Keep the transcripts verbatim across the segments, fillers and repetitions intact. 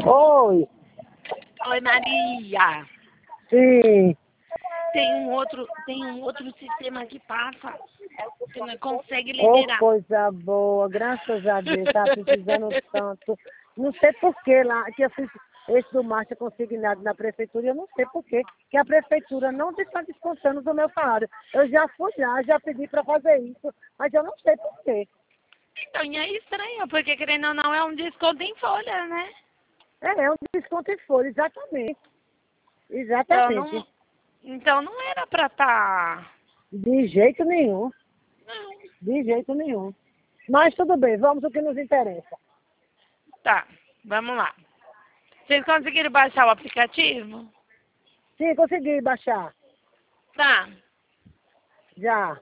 Oi. Oi, Maria. Sim. Tem um outro, tem um outro sistema que passa. Você não consegue Oh, liberar. coisa boa, graças a Deus, tá precisando tanto. Não sei por que lá, que eu fiz esse do marcha consignado na prefeitura, eu não sei por que, que a prefeitura não está descontando do meu salário. Eu já fui lá, já pedi para fazer isso, mas eu não sei por quê. Então, e é estranho, porque querendo ou não é um desconto em folha, né? É, é um desconto em folha, exatamente. Então Exatamente. não, então não era pra estar... Tá... De jeito nenhum. Não. De jeito nenhum. Mas tudo bem, vamos ao que nos interessa. Tá, vamos lá. Vocês conseguiram baixar o aplicativo? Sim, consegui baixar. Tá. Já.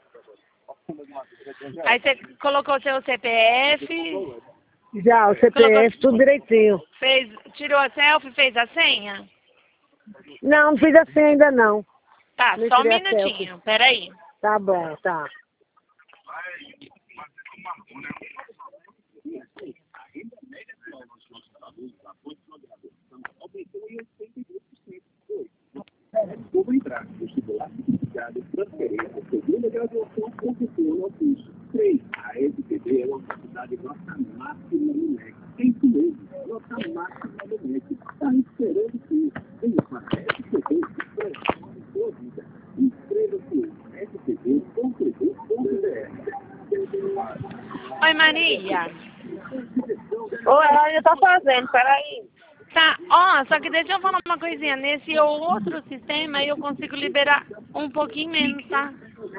Aí você colocou seu C P F... Já, o C P F, colocou... tudo direitinho. Fez, tirou a selfie, fez a senha? Não, não fiz assim ainda não. Tá, não só um minutinho, peraí. Tá bom, tá. Como entrar no vestibular simplificado, transferência, segunda graduação, concessão ao curso. três. A S P B é uma faculdade nota máxima no M E C. É isso mesmo, nota máxima no M E C. Está esperando o quê? Venha para a S P B e transforme sua vida. Inscreva-se em s p b ponto e d u ponto b r. Oi, Maria. Oi, ela ainda tá fazendo, peraí. Tá, ó, só que deixa eu falar uma coisinha. Nesse outro sistema eu consigo liberar um pouquinho menos, tá?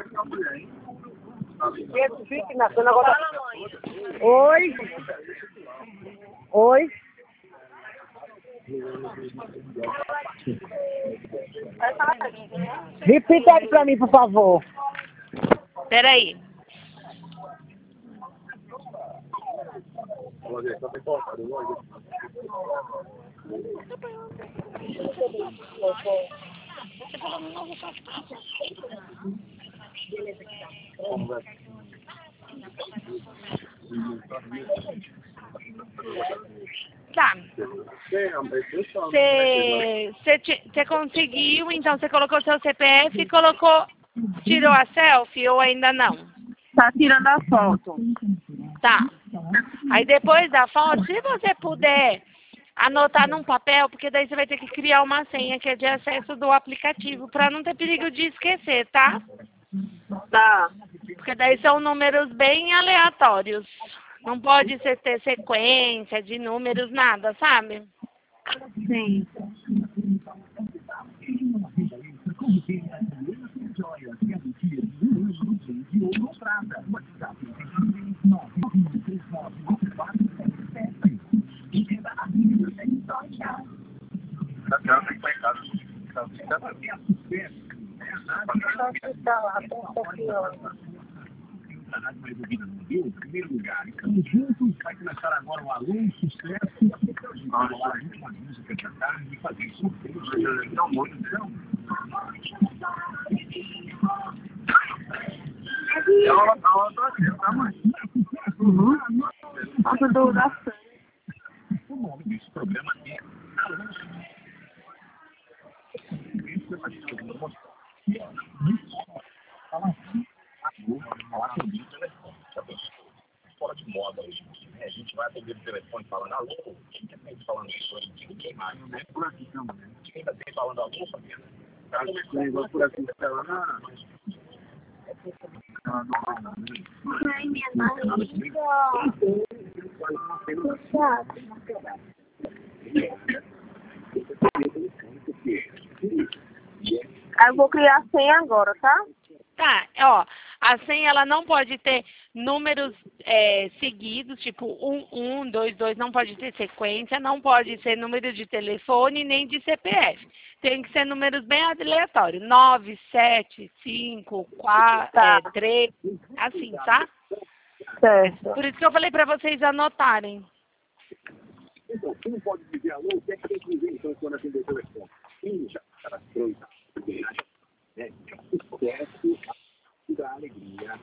Oi? Oi? Repita aí pra mim, por favor. Peraí. Tá. Você conseguiu, então você colocou seu C P F e colocou, tirou a selfie ou ainda não? Tá tirando a foto. Tá. Aí depois da foto, se você puder anotar num papel, porque daí você vai ter que criar uma senha que é de acesso do aplicativo, para não ter perigo de esquecer, tá? Tá. Porque daí são números bem aleatórios. Não pode ser ter sequência de números, nada, sabe? Sim. Mais ouvida no Rio, em primeiro lugar. Estamos juntos, vai começar agora o Alô Sucesso. Vamos rolar a última música da tarde e fazer sorteio. Então, muito então. Ela tá aqui, tá, mãe? Uhum. Nossa, dúvida. O nome desse programa é Alô falar com o telefone, fora de moda hoje. Né? A gente vai atender o telefone falando alô, quem que tem falando isso hoje em dia? Ninguém mais, né? Por aqui também. Quem ainda tem falando alô, Fabiana? Tá começando por aqui falando. Ai, minha barriga. Eu vou criar senha agora, tá? Tá, ó, a senha ela não pode ter números é, seguidos, tipo um, um, dois, dois, não pode ter sequência, não pode ser número de telefone nem de C P F. Tem que ser números bem aleatórios, nove, sete, cinco, quatro, Tá. é, três, assim, tá? Certo. Por isso que eu falei pra vocês anotarem. Então, você não pode dizer alô, o que é que tem que dizer então quando atender o telefone? Quem já cadastrou e tá né? Sucesso da alegria.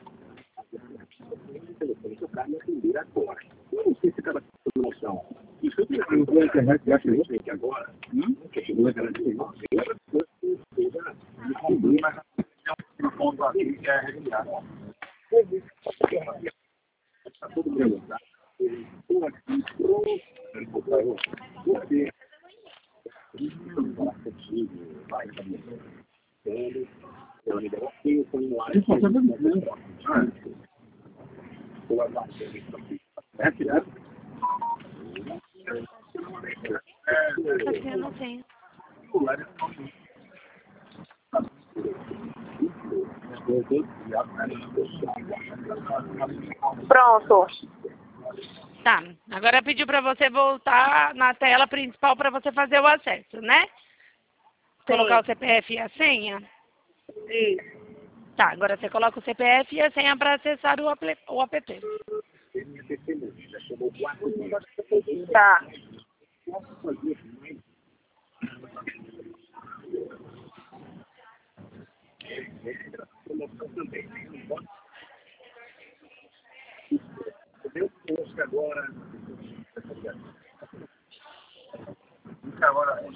O telefone tocar e atender agora. Eu não sei se cada noção. Isso eu tenho internet já chegou aqui agora. Hum? Que chegou aquela de ponto aqui que é regular. Está todo mundo lá. Estou aqui pronto. Você não é possível. Vai também. Eu ainda não tenho o formulário. Isso é verdade. Estou aguardando isso aqui. É, tirado? Aqui eu não tenho. Pronto. Tá, agora pediu para você voltar na tela principal para você fazer o acesso, né? Colocar o C P F e a senha? Isso. Tá, agora você coloca o C P F e a senha para acessar o app. O app. Tá. Eu posto agora. Agora,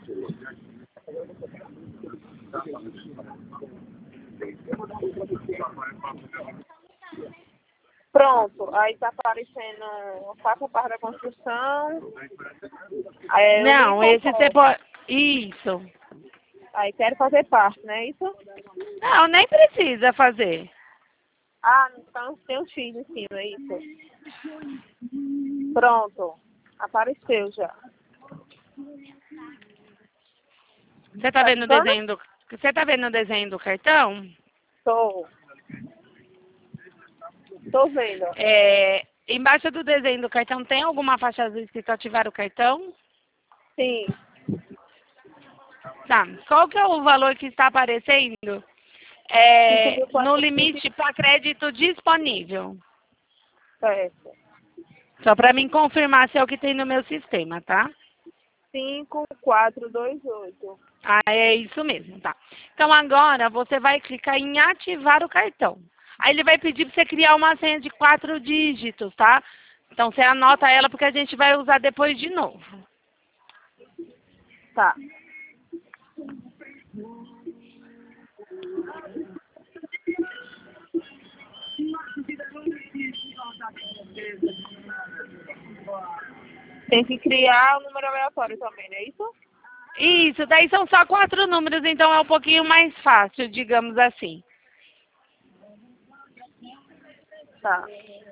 Pronto. Aí tá aparecendo faça parte da construção. Aí, Não, esse você pode... Isso. Aí quero fazer parte, não é isso? Não, nem precisa fazer. Ah, então tem um X em cima, é isso. Pronto. Apareceu já. Você tá vendo o desenho do... Você tá vendo o desenho do cartão? Tô. Tô vendo. É, embaixo do desenho do cartão tem alguma faixa azul escrito ativar o cartão? Sim. Tá. Qual que é o valor que está aparecendo? É, no limite para crédito disponível. Certo. Só para mim confirmar se é o que tem no meu sistema, tá? cinco quatro dois oito. Ah, é isso mesmo, tá. Então agora você vai clicar em ativar o cartão. Aí ele vai pedir para você criar uma senha de quatro dígitos, tá? Então você anota ela porque a gente vai usar depois de novo. Tá. Tem que criar o número aleatório também, não é isso? Isso, daí são só quatro números, então é um pouquinho mais fácil, digamos assim. Tá.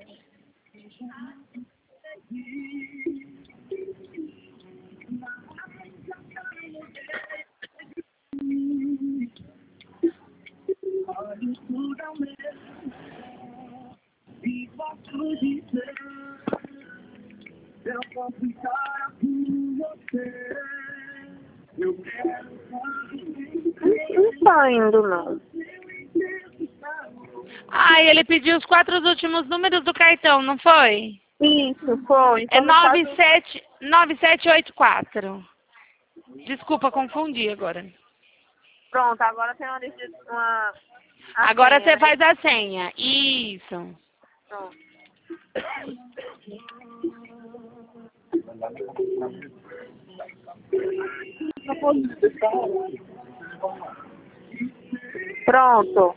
Não está indo, não. Ah, e ele pediu os quatro últimos números do cartão, não foi? Isso, foi. É Então, no caso- nove sete oito quatro. Desculpa, confundi agora. Pronto, agora tem uma... uma a Agora senha, você né? faz a senha. Isso. Pronto. Pronto.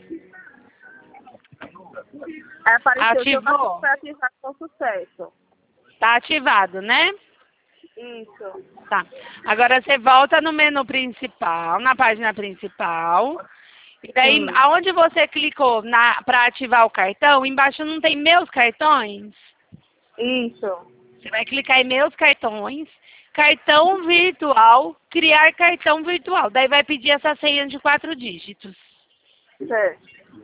Aí apareceu que eu Ativou. foi ativado com sucesso. Tá ativado, né? Isso. Tá. Agora você volta no menu principal, na página principal. E daí, Sim. aonde você clicou para ativar o cartão, embaixo não tem meus cartões? Isso. Você vai clicar em meus cartões, cartão virtual, criar cartão virtual. Daí vai pedir essa senha de quatro dígitos. Certo.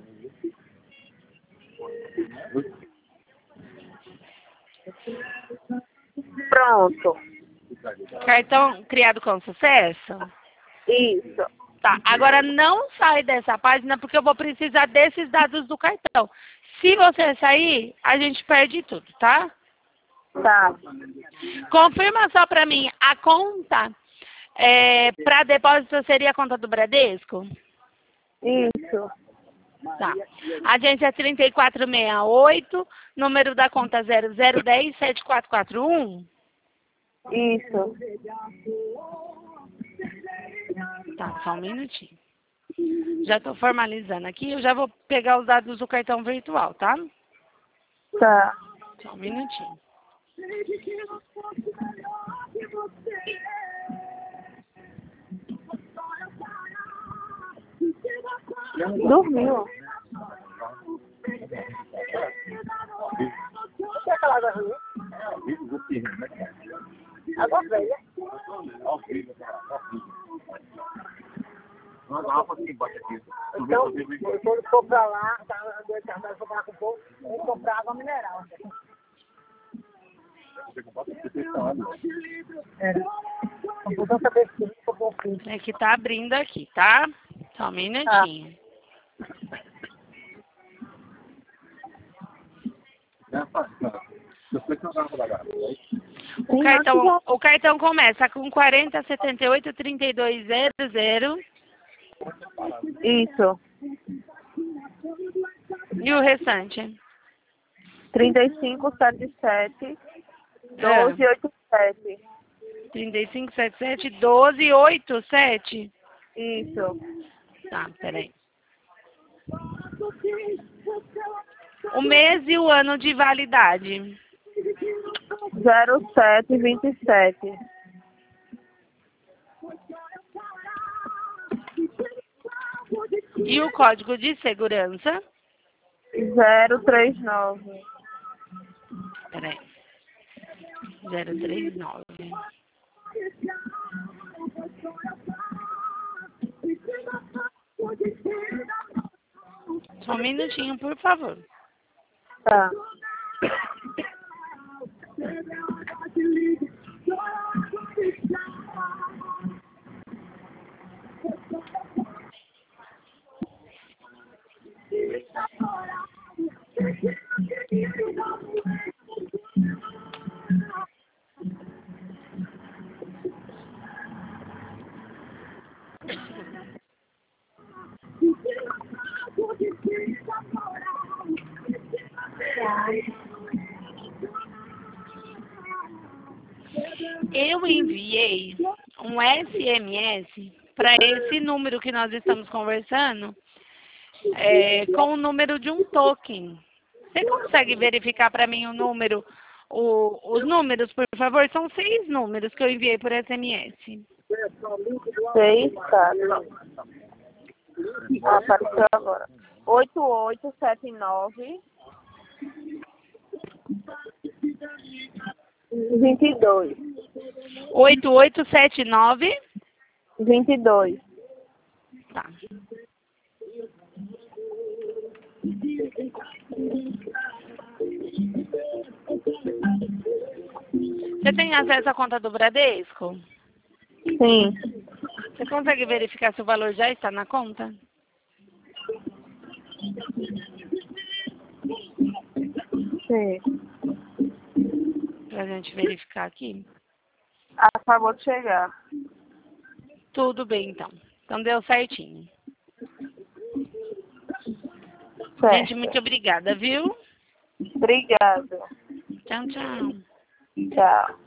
Pronto. Cartão criado com sucesso? Isso. Tá, agora não sai dessa página porque eu vou precisar desses dados do cartão. Se você sair, a gente perde tudo, tá? Tá. Confirma só pra mim, a conta é, para depósito seria a conta do Bradesco? Isso. Tá. Agência trinta e quatro sessenta e oito, número da conta zero zero um zero sete quatro quatro um. Isso. Tá, só um minutinho. Já estou formalizando aqui, eu já vou pegar os dados do cartão virtual, tá? Tá. Só um minutinho. Dormiu. Água velha. Então, quando for pra lá, tá, tá, for pra com pouco, tem que comprar água mineral. É. Não vou saber se eu vou fim. É que tá abrindo aqui, tá? Só um minutinho. O cartão, o cartão começa com quarenta, setenta e oito, trinta e dois, zero, zero. Isso. E o restante? trinta e cinco, setenta e sete, doze, oitenta e sete. trinta e cinco, setenta e sete, doze, oitenta e sete. Isso. Tá, peraí. O mês e o ano de validade. zero sete, vinte e sete. E o código de segurança? zero três nove. Peraí. zero três nove. Só um minutinho, por favor. Tá. Eu enviei um S M S para esse número que nós estamos conversando, é, com o número de um token. Você consegue verificar para mim o número, o, os números, por favor? São seis números que eu enviei por S M S. Seis, tá. Ah, apareceu agora. oito oito sete nove. vinte e dois. oito oito sete nove. vinte e dois. Tá. Você tem acesso à conta do Bradesco? Sim. Você consegue verificar se o valor já está na conta? Sim. Pra gente verificar aqui. Acabou de chegar. Tudo bem, então. Então deu certinho. Certo. Gente, muito obrigada, viu? Obrigada. Tchau, tchau. Tchau.